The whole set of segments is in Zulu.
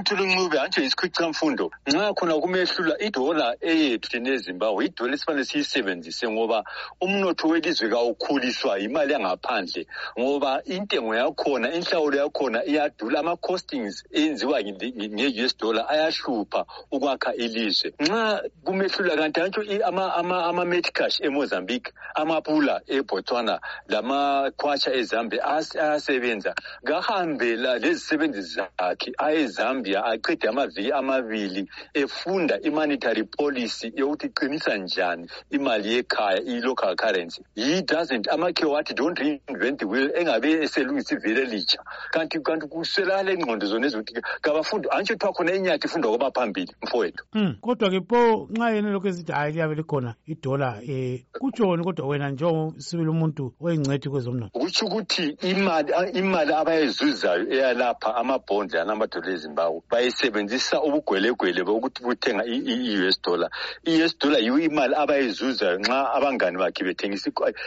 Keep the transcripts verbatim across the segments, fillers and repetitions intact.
uMthuli Ncube anje isikhwica mfundo nxa khona kumehlula idola eyethu thina eZimbabwe idola esifanele siyisebenzise ngoba umnotho welizwe kawukhuliswa imali yangaphandle ngoba intengo yakhona inhlawulo yakhona iyadula ama costings enziwa nge-U S dollar ayahlupha ukwakha ilizwe nxa kumehlula kanti antsho ama ama ama medicash eMozambique amapula eBotswana lama khwatsha eZambia ayasebenza ngahambela lezisebenzi zakhe ayeZambia aqede amaviki amabili efunda i-monetary policy yokuthi iqinisa njani imali yekhaya i-local currency. He doesn't amakhe wathi don't reinvent the wheel engabe eselungisa ivele litsha kanti kanti kuswela le ngqondo zona ezokuthi kabafundi antsho kuthiwa khona inyathi ifundwa kwabaphambili mfowethu. Mm kodwa ke po nxa yena lokho esithi hayi liyabe likhona idola eh kutshoni kodwa wena njengo sibili umuntu oyingcwethi kwezomnotho kutsho ukuthi imali imali abayizuzayo eyalapha amabhondi anamadola eZimbabwe bayisebenzisa ubugwelegwele bokuthi buthenga i-U S dollar. I-U S dollar yiyo imali abayizuzayo nxa abangani bakhe bethengisa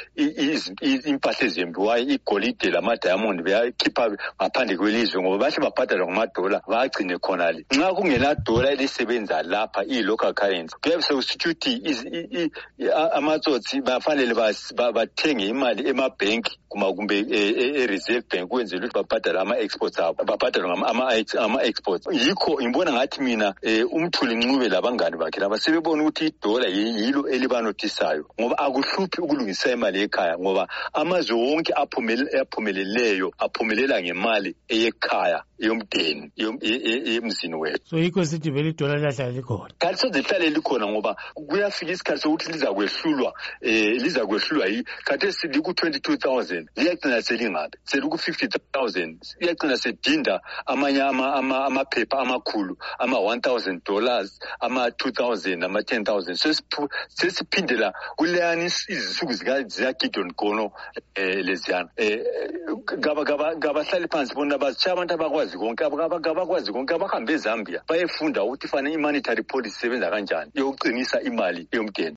impahla ezembiwayo igolide lama-diamond beyakhipha ngaphandle kwelizwe ngoba bahle babhadala ngamadola bagcine khonale. Nxa kungela dola elisebenza lapha i-local currency kuyabe sekusithi ukuthi amatsotsi bafanele bathenge imali emabhenki kuma kumbe e-reserve bank kwenzela ukuthi babhadala ama-exports abo babhadala ama-exports. Yikho ngibona ngathi mina uMthuli Ncube labangani bakhe laba sebebona ukuthi idola yilo elibanothisayo ngoba akuhluphi ukulungisa imali ekhaya ngoba amazwe wonke aphumeleleyo aphumelela ngemali eyekhaya yomdeni yemzini wethu. So yikho sithi vele idola liyahlala likhona kanti sozihlale likhona ngoba kuyafika isikhathi sokuthi liza kwehlulwa eh liza kwehlulwa yi khathesi liku twenty-two thousand liyagcina selingabe seliku fifty thousand liyagcina sedinda amanye amaphepha amakhulu ama one thousand dollars ama two thousand ama ten thousand sesiphindela kuleyani izisuku zika Gideon Gono eh leziyana eh gaba gaba gabahlali phansi bona bazitsha abantu abakwazi konke abakwazi konke abahambe eZambia bayefunda ukuthi fanele i-monetary policy isebenza kanjani yokuqinisa imali yomdeni.